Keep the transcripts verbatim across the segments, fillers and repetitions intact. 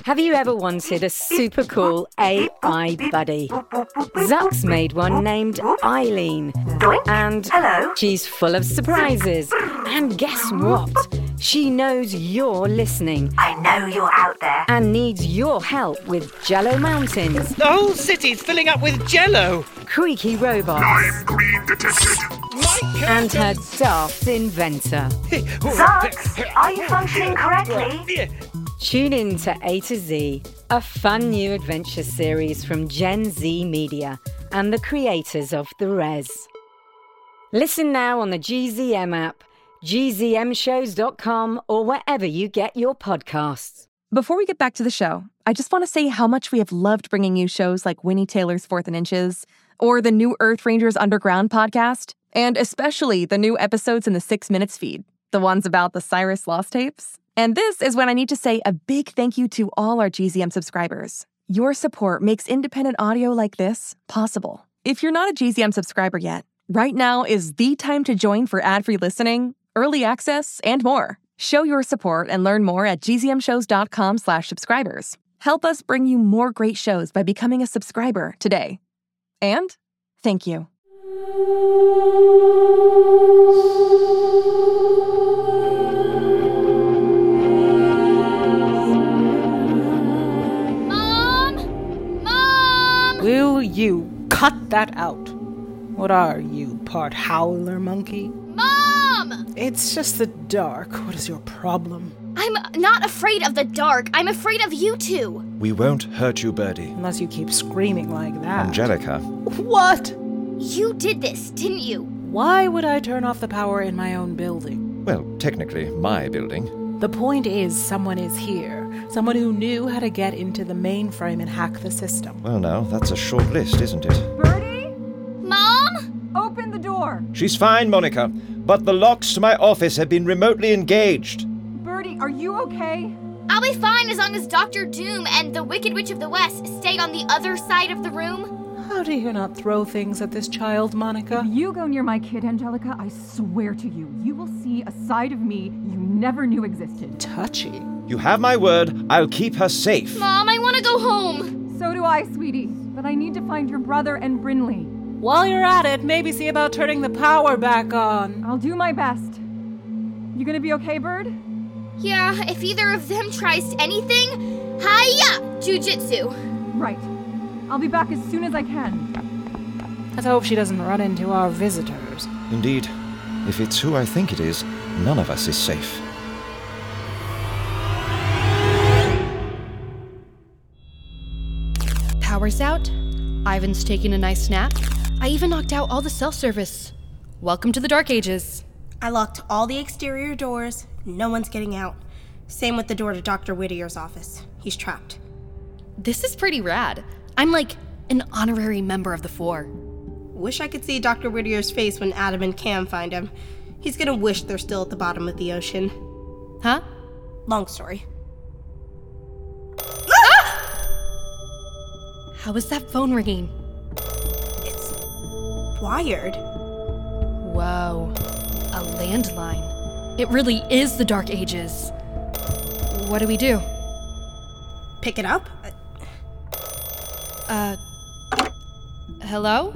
Have you ever wanted a super cool A I buddy? Zuck's made one named Eileen. And Hello? she's full of surprises. And guess what? She knows you're listening I know you're out there. and needs your help with Jello Mountains, The whole city's filling up with jello. creaky robots, I'm green detected. and her daft inventor. Zux, are you functioning correctly? Tune in to A to Z, a fun new adventure series from Gen Z Media and the creators of The Res. Listen now on the G Z M app, G Z M shows dot com, or wherever you get your podcasts. Before we get back to the show, I just want to say how much we have loved bringing you shows like Winnie Taylor's Fourth and Inches, or the new Earth Rangers Underground podcast, and especially the new episodes in the Six Minutes feed, the ones about the Cyrus Lost tapes. And this is when I need to say a big thank you to all our G Z M subscribers. Your support makes independent audio like this possible. If you're not a G Z M subscriber yet, right now is the time to join for ad-free listening, early access, and more. Show your support and learn more at G Z M shows dot com slash subscribers. Help us bring you more great shows by becoming a subscriber today. And thank you. Mom! Mom! Will you cut that out? What are you, part howler monkey? Mom! It's just the dark. What is your problem? I'm not afraid of the dark. I'm afraid of you two. We won't hurt you, Birdie. Unless you keep screaming like that. Angelica. What? You did this, didn't you? Why would I turn off the power in my own building? Well, technically, my building. The point is, someone is here. Someone who knew how to get into the mainframe and hack the system. Well, now, that's a short list, isn't it? Birdie? Mom? Open the door. She's fine, Monica, but the locks to my office have been remotely engaged. Birdie, are you okay? I'll be fine as long as Doctor Doom and the Wicked Witch of the West stay on the other side of the room. How do you not throw things at this child, Monica? If you go near my kid, Angelica, I swear to you, you will see a side of me you never knew existed. Touchy. You have my word, I'll keep her safe. Mom, I want to go home. So do I, sweetie. But I need to find your brother and Brinley. While you're at it, maybe see about turning the power back on. I'll do my best. You gonna be okay, Bird? Yeah, if either of them tries anything, hiya! Jujitsu. Right. I'll be back as soon as I can. Let's hope she doesn't run into our visitors. Indeed. If it's who I think it is, none of us is safe. Power's out. Ivan's taking a nice nap. I even knocked out all the self-service. Welcome to the Dark Ages. I locked all the exterior doors. No one's getting out. Same with the door to Doctor Whittier's office. He's trapped. This is pretty rad. I'm like an honorary member of the Four. Wish I could see Doctor Whittier's face when Adam and Cam find him. He's gonna wish they're still at the bottom of the ocean. Huh? Long story. How is that phone ringing? It's wired. Whoa. A landline. It really is the Dark Ages. What do we do? Pick it up? Uh... Hello?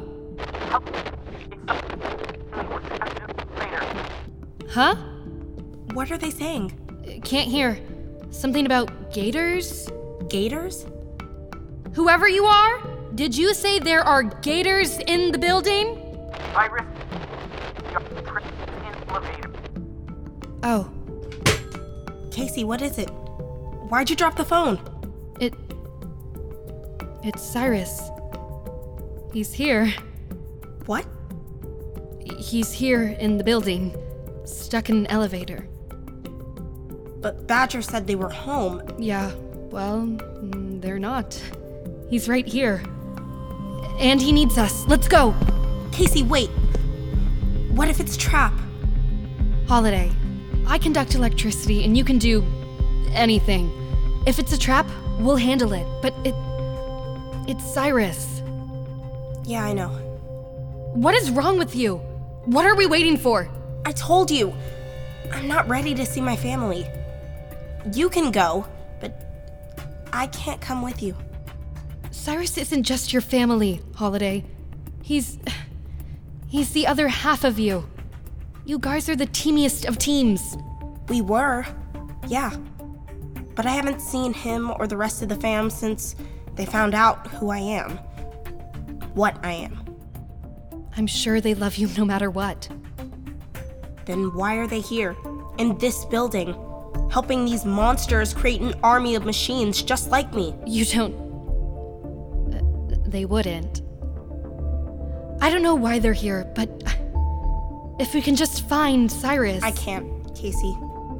Huh? What are they saying? Can't hear. Something about gators? Gators? Whoever you are, did you say there are gators in the building? Iris, you're in the elevator. Oh. Casey, what is it? Why'd you drop the phone? It... It's Cyrus. He's here. What? He's here in the building, stuck in an elevator. But Badger said they were home. Yeah, well, mm, they're not. He's right here. And he needs us. Let's go! Casey, wait. What if it's Trap? Holiday, I conduct electricity and you can do anything. If it's a trap, we'll handle it. But it... It's Cyrus. Yeah, I know. What is wrong with you? What are we waiting for? I told you. I'm not ready to see my family. You can go, but I can't come with you. Cyrus isn't just your family, Holiday. He's... He's the other half of you. You guys are the teamiest of teams. We were, yeah. But I haven't seen him or the rest of the fam since they found out who I am. What I am. I'm sure they love you no matter what. Then why are they here, in this building, helping these monsters create an army of machines just like me? You don't... Uh, they wouldn't. I don't know why they're here, but if we can just find Cyrus... I can't, Casey.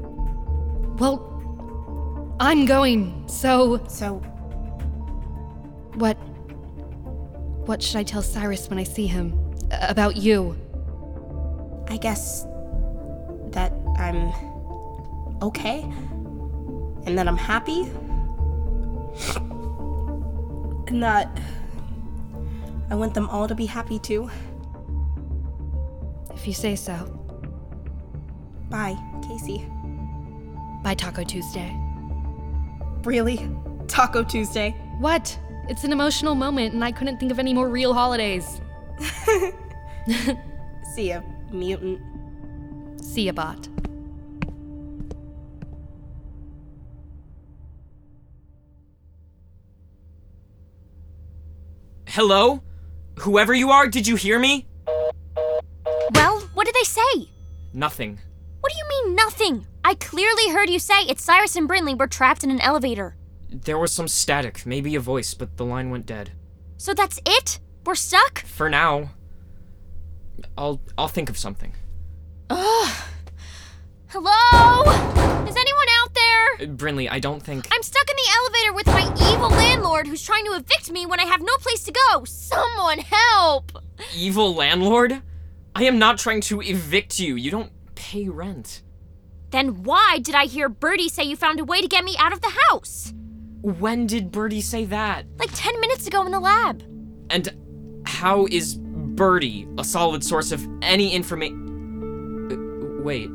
Well, I'm going, so... So... What... What should I tell Cyrus when I see him? About you? I guess... that I'm... okay? And that I'm happy? And that... I want them all to be happy too. If you say so. Bye, Casey. Bye, Taco Tuesday. Really? Taco Tuesday? What? It's an emotional moment and I couldn't think of any more real holidays. See ya, mutant. See ya, bot. Hello? Whoever you are, did you hear me? Well, what did they say? Nothing. What do you mean, nothing? I clearly heard you say it's Cyrus and Brinley were trapped in an elevator. There was some static, maybe a voice, but the line went dead. So that's it? We're stuck? For now. I'll I'll think of something. Ugh. Hello? Is anyone out there? Uh, Brinley, I don't think... I'm stuck in the elevator with my evil landlord who's trying to evict me when I have no place to go. Someone help! Evil landlord? I am not trying to evict you. You don't pay rent. Then why did I hear Birdie say you found a way to get me out of the house? When did Birdie say that? Like ten minutes ago in the lab. And how is Birdie a solid source of any information? Uh, wait.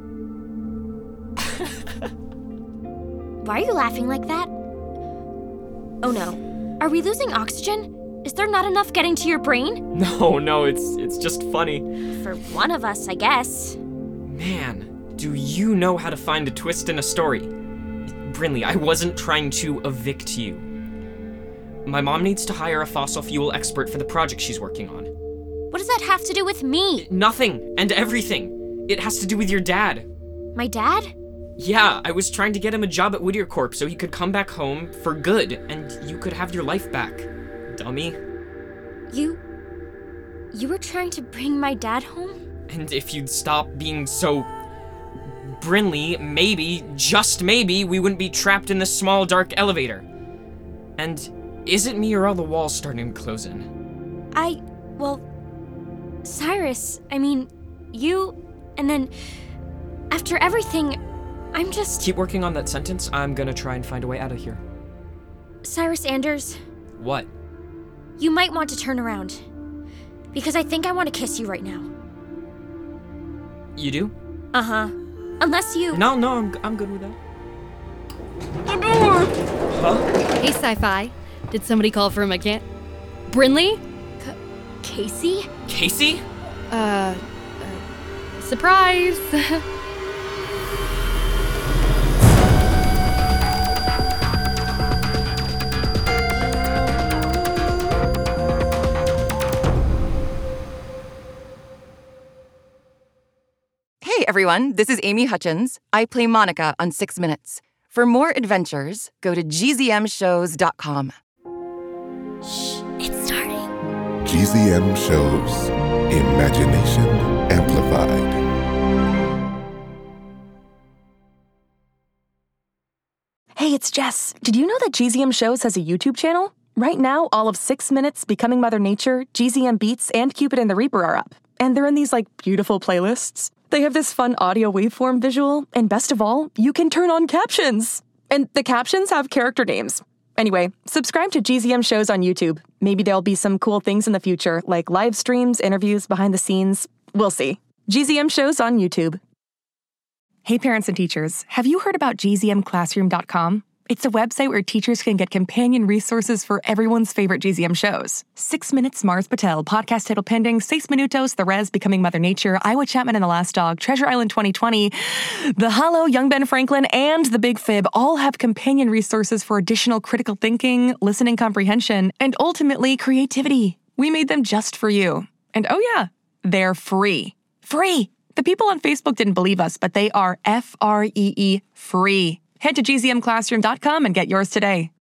Why are you laughing like that? Oh no. Are we losing oxygen? Is there not enough getting to your brain? No, no, it's it's just funny. For one of us, I guess. Man, do you know how to find a twist in a story? Brinley, I wasn't trying to evict you. My mom needs to hire a fossil fuel expert for the project she's working on. What does that have to do with me? Nothing and everything. It has to do with your dad. My dad? Yeah, I was trying to get him a job at Whittier Corp so he could come back home for good and you could have your life back. Dummy. You... You were trying to bring my dad home? And if you'd stop being so... Brinley, maybe, just maybe, we wouldn't be trapped in this small, dark elevator. And is it me or are the walls starting to close in? I... well... Cyrus, I mean, you... and then... after everything, I'm just... Keep working on that sentence. I'm gonna try and find a way out of here. Cyrus Anders. What? You might want to turn around. Because I think I want to kiss you right now. You do? Uh-huh. Unless you... No, no, I'm, I'm good with that. The door! Huh? Hey, Sci-Fi. Did somebody call for a mechanic? Brinley? C- Casey? Casey? Uh... uh surprise! Hey everyone, this is Amy Hutchins. I play Monica on Six Minutes. For more adventures, go to G Z M shows dot com. Shh, it's starting. G Z M Shows. Imagination Amplified. Hey, it's Jess. Did you know that G Z M Shows has a YouTube channel? Right now, all of Six Minutes, Becoming Mother Nature, G Z M Beats, and Cupid and the Reaper are up. And they're in these, like, beautiful playlists. They have this fun audio waveform visual, and best of all, you can turn on captions. And the captions have character names. Anyway, subscribe to G Z M Shows on YouTube. Maybe there'll be some cool things in the future, like live streams, interviews, behind the scenes. We'll see. G Z M Shows on YouTube. Hey parents and teachers, have you heard about G Z M Classroom dot com? It's a website where teachers can get companion resources for everyone's favorite G Z M shows. Six Minutes, Mars Patel, Podcast Title Pending, Seis Minutos, The Res, Becoming Mother Nature, Iowa Chapman and the Last Dog, Treasure Island twenty twenty, The Hollow, Young Ben Franklin, and The Big Fib all have companion resources for additional critical thinking, listening comprehension, and ultimately creativity. We made them just for you. And oh yeah, they're free. Free! The people on Facebook didn't believe us, but they are F R E E free. Head to G Z M classroom dot com and get yours today.